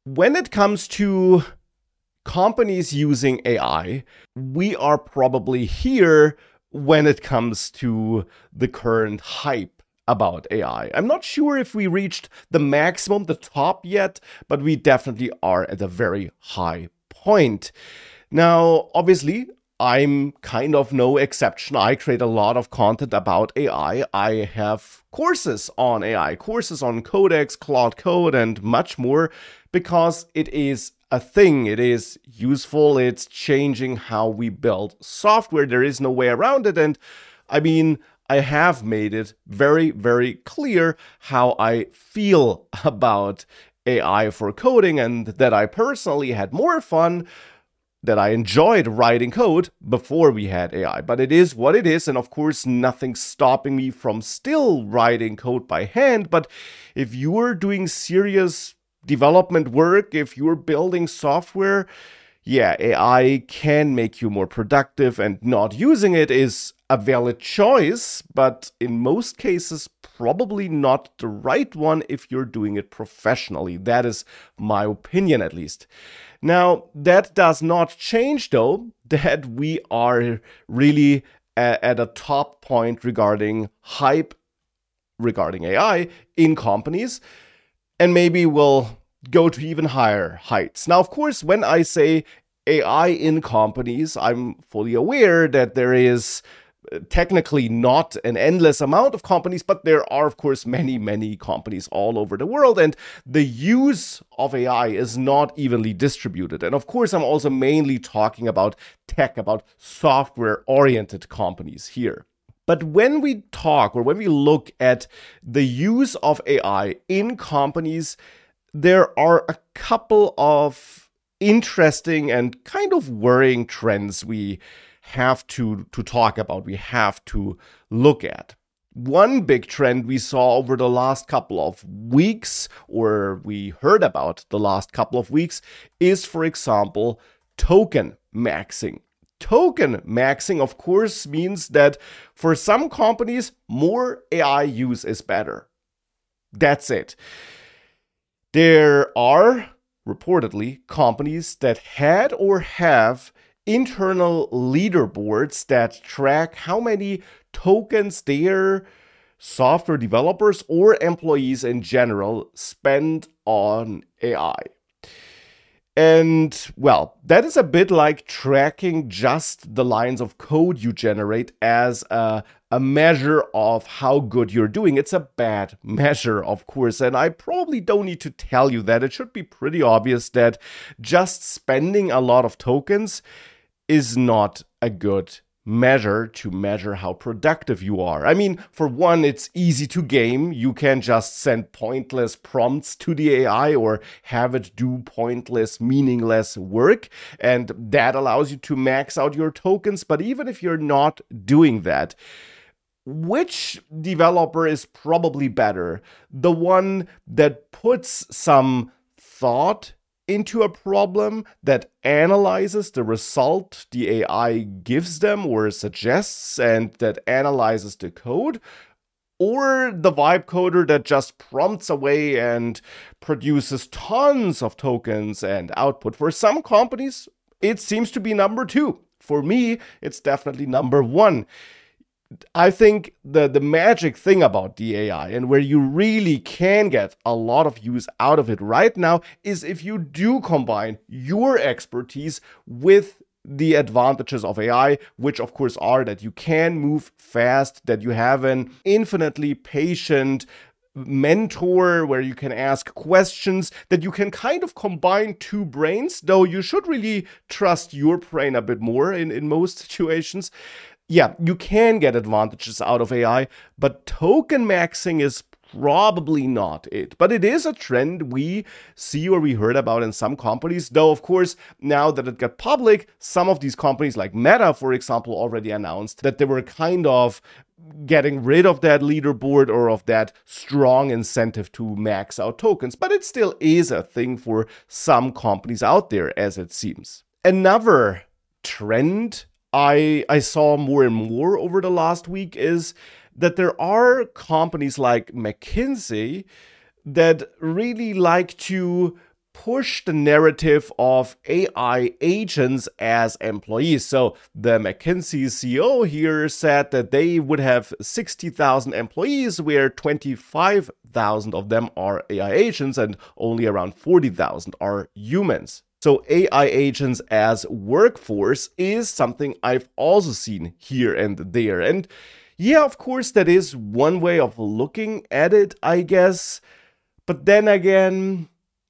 When it comes to companies using AI, we are probably here when it comes to the current hype about AI. I'm not sure if we reached the maximum, the top yet, but we definitely are at a very high point. Now, obviously, I'm kind of no exception. I create a lot of content about AI. I have courses on AI, courses on Codex, Claude Code, and much more because it is a thing. It is useful. It's changing how we build software. There is no way around it. And I mean, I have made it very, very clear how I feel about AI for coding and that I personally had more fun, that I enjoyed writing code before we had AI. But it is what it is. And of course, nothing's stopping me from still writing code by hand. But if you're doing serious development work, if you're building software, yeah, AI can make you more productive, and not using it is a valid choice, but in most cases, probably not the right one if you're doing it professionally. That is my opinion, at least. Now, that does not change, though, that we are really at a top point regarding hype regarding AI in companies, and maybe we'll go to even higher heights. Now, of course, when I say AI in companies, I'm fully aware that there is technically not an endless amount of companies, but there are, of course, many, many companies all over the world, and the use of AI is not evenly distributed. And of course, I'm also mainly talking about tech, about software-oriented companies here. But when we talk or when we look at the use of AI in companies, there are a couple of interesting and kind of worrying trends we have to talk about, we have to look at. One big trend we saw over the last couple of weeks, or we heard about the last couple of weeks, is, for example, token maxing. Token maxing, of course, means that for some companies, more AI use is better. That's it. There are reportedly companies that had or have internal leaderboards that track how many tokens their software developers or employees in general spend on AI. And, well, that is a bit like tracking just the lines of code you generate as a measure of how good you're doing. It's a bad measure, of course, and I probably don't need to tell you that. It should be pretty obvious that just spending a lot of tokens is not a good to measure how productive you are. I mean, for one, it's easy to game. You can just send pointless prompts to the AI or have it do pointless, meaningless work, and that allows you to max out your tokens. But even if you're not doing that, which developer is probably better? The one that puts some thought into a problem, that analyzes the result the AI gives them or suggests, and that analyzes the code, or the vibe coder that just prompts away and produces tons of tokens and output? For some companies, it seems to be number two. For me, it's definitely number one. I think the magic thing about the AI, and where you really can get a lot of use out of it right now, is if you do combine your expertise with the advantages of AI, which of course are that you can move fast, that you have an infinitely patient mentor where you can ask questions, that you can kind of combine two brains, though you should really trust your brain a bit more in most situations. Yeah, you can get advantages out of AI, but token maxing is probably not it. But it is a trend we see or we heard about in some companies, though, of course, now that it got public, some of these companies like Meta, for example, already announced that they were kind of getting rid of that leaderboard or of that strong incentive to max out tokens. But it still is a thing for some companies out there, as it seems. Another trend I saw more and more over the last week is that there are companies like McKinsey that really like to push the narrative of AI agents as employees. So the McKinsey CEO here said that they would have 60,000 employees, where 25,000 of them are AI agents and only around 40,000 are humans. So AI agents as workforce is something I've also seen here and there. And yeah, of course, that is one way of looking at it, I guess. But then again,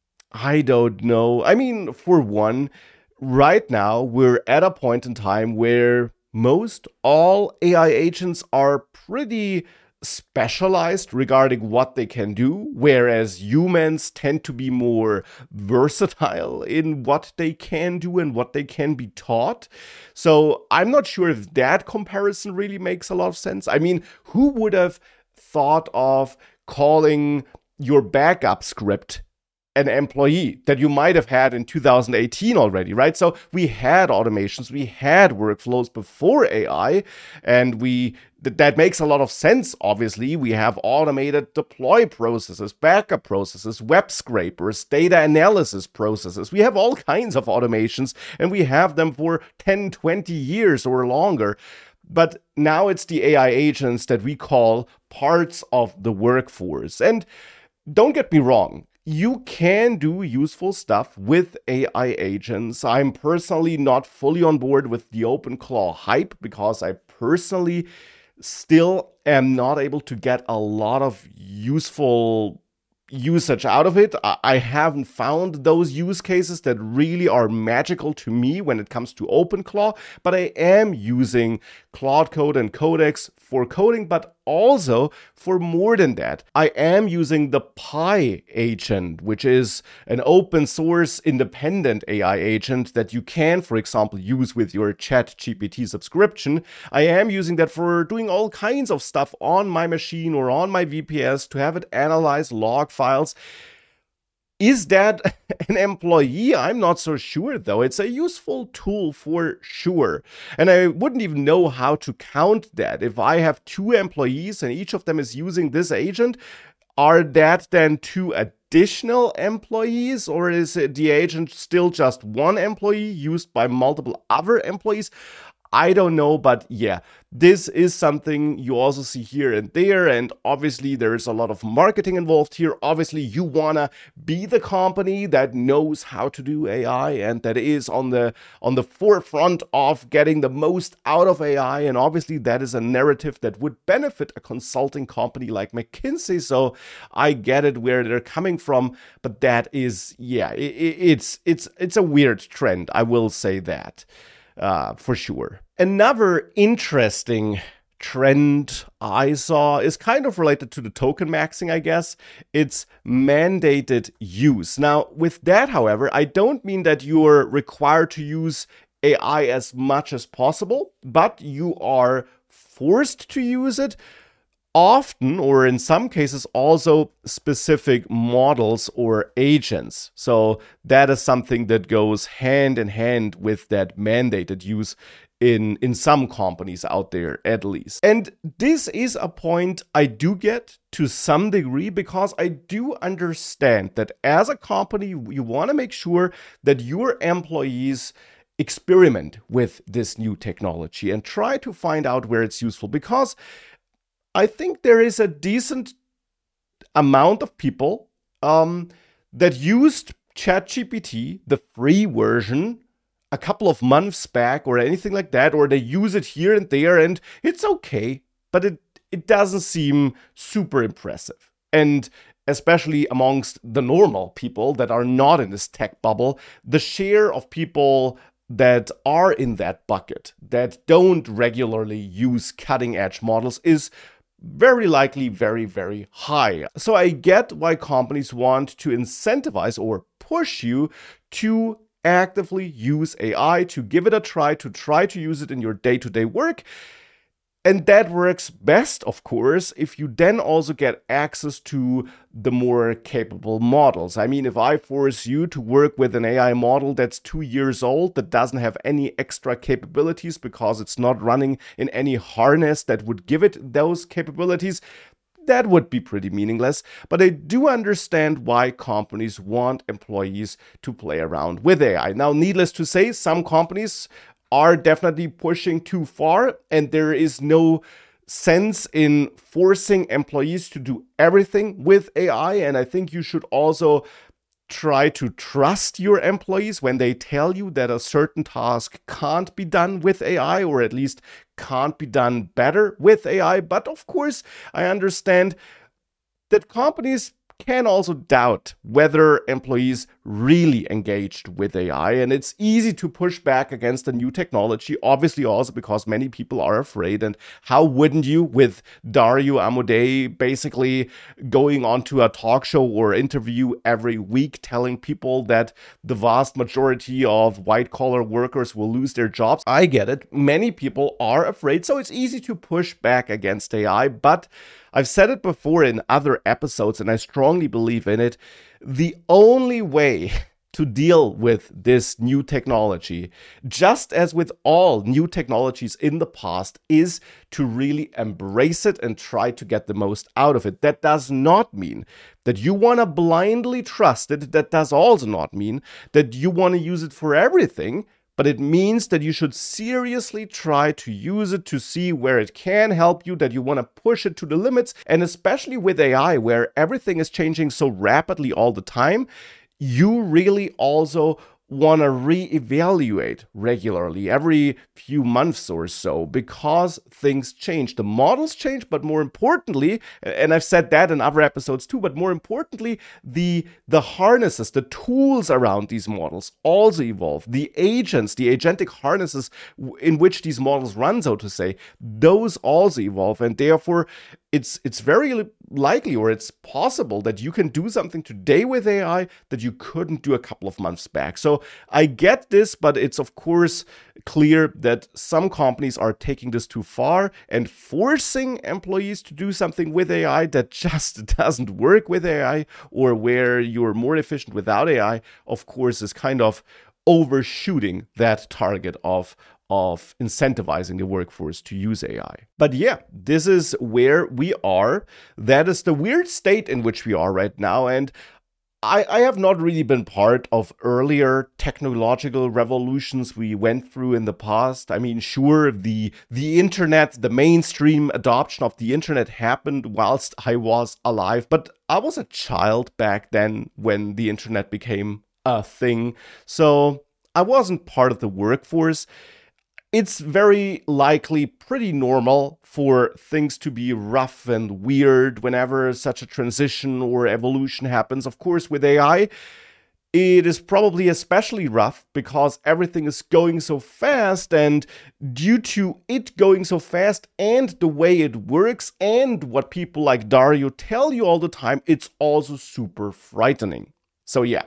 I don't know. I mean, for one, right now we're at a point in time where most all AI agents are pretty specialized regarding what they can do, whereas humans tend to be more versatile in what they can do and what they can be taught. So I'm not sure if that comparison really makes a lot of sense. I mean, who would have thought of calling your backup script an employee that you might have had in 2018 already, right? So we had automations, we had workflows before AI, and that makes a lot of sense, obviously. We have automated deploy processes, backup processes, web scrapers, data analysis processes. We have all kinds of automations, and we have them for 10, 20 years or longer. But now it's the AI agents that we call parts of the workforce. And don't get me wrong, you can do useful stuff with AI agents. I'm personally not fully on board with the OpenClaw hype because I personally still am not able to get a lot of useful usage out of it. I haven't found those use cases that really are magical to me when it comes to OpenClaw, but I am using Claude Code and Codex for coding, but also for more than that. I am using the Pi agent, which is an open source independent AI agent that you can, for example, use with your ChatGPT subscription. I am using that for doing all kinds of stuff on my machine or on my VPS to have it analyze log files. Is that an employee? I'm not so sure, though. It's a useful tool for sure. And I wouldn't even know how to count that. If I have 2 employees and each of them is using this agent, are that then 2 additional employees? Or is the agent still just 1 employee used by multiple other employees? I don't know, but yeah, this is something you also see here and there, and obviously there is a lot of marketing involved here. Obviously, you wanna be the company that knows how to do AI and that is on the forefront of getting the most out of AI, and obviously that is a narrative that would benefit a consulting company like McKinsey. So I get it where they're coming from, but that is, yeah, it's a weird trend. I will say that. For sure. Another interesting trend I saw is kind of related to the token maxing, I guess. It's mandated use. Now, with that, however, I don't mean that you're required to use AI as much as possible, but you are forced to use it. Often, or in some cases, also specific models or agents. So that is something that goes hand in hand with that mandated use in some companies out there, at least. And this is a point I do get to some degree because I do understand that as a company, you want to make sure that your employees experiment with this new technology and try to find out where it's useful, because I think there is a decent amount of people that used ChatGPT, the free version, a couple of months back or anything like that, or they use it here and there, and it's okay, but it doesn't seem super impressive. And especially amongst the normal people that are not in this tech bubble, the share of people that are in that bucket, that don't regularly use cutting edge models, is very likely very, very high. So I get why companies want to incentivize or push you to actively use AI, to give it a try to use it in your day-to-day work. And that works best, of course, if you then also get access to the more capable models. I mean, if I force you to work with an AI model that's 2 years old, that doesn't have any extra capabilities because it's not running in any harness that would give it those capabilities, that would be pretty meaningless. But I do understand why companies want employees to play around with AI. Now, needless to say, some companies are definitely pushing too far, and there is no sense in forcing employees to do everything with AI. And I think you should also try to trust your employees when they tell you that a certain task can't be done with AI, or at least can't be done better with AI. But of course, I understand that companies can also doubt whether employees really engaged with AI. And it's easy to push back against a new technology, obviously also because many people are afraid. And how wouldn't you, with Dario Amodei basically going onto a talk show or interview every week telling people that the vast majority of white-collar workers will lose their jobs? I get it. Many people are afraid, so it's easy to push back against AI. But I've said it before in other episodes, and I strongly believe in it. The only way to deal with this new technology, just as with all new technologies in the past, is to really embrace it and try to get the most out of it. That does not mean that you want to blindly trust it. That does also not mean that you want to use it for everything. But it means that you should seriously try to use it to see where it can help you, that you want to push it to the limits. And especially with AI, where everything is changing so rapidly all the time, you really also want to reevaluate regularly, every few months or so, because things change. The models change, but more importantly, and I've said that in other episodes too, but more importantly, the harnesses, the tools around these models also evolve. The agents, the agentic harnesses in which these models run, so to say, those also evolve. And therefore, it's very likely, or it's possible, that you can do something today with AI that you couldn't do a couple of months back. So I get this, but it's of course clear that some companies are taking this too far and forcing employees to do something with AI that just doesn't work with AI, or where you're more efficient without AI, of course, is kind of overshooting that target of incentivizing the workforce to use AI. But yeah, this is where we are. That is the weird state in which we are right now. And I have not really been part of earlier technological revolutions we went through in the past. I mean, sure, the internet, the mainstream adoption of the internet happened whilst I was alive, but I was a child back then when the internet became a thing. So I wasn't part of the workforce. It's very likely pretty normal for things to be rough and weird whenever such a transition or evolution happens. Of course, with AI, it is probably especially rough because everything is going so fast, and due to it going so fast and the way it works and what people like Dario tell you all the time, it's also super frightening. So yeah,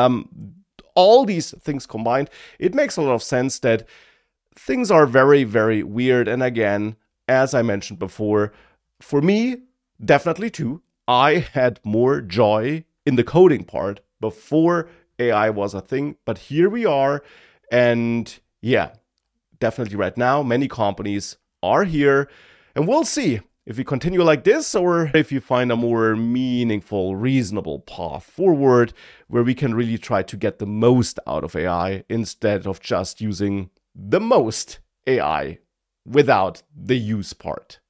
all these things combined, it makes a lot of sense that things are very, very weird. And again, as I mentioned before, for me, definitely too, I had more joy in the coding part before AI was a thing. But here we are. And yeah, definitely right now, many companies are here. And we'll see if we continue like this, or if you find a more meaningful, reasonable path forward where we can really try to get the most out of AI instead of just using the most AI without the use part.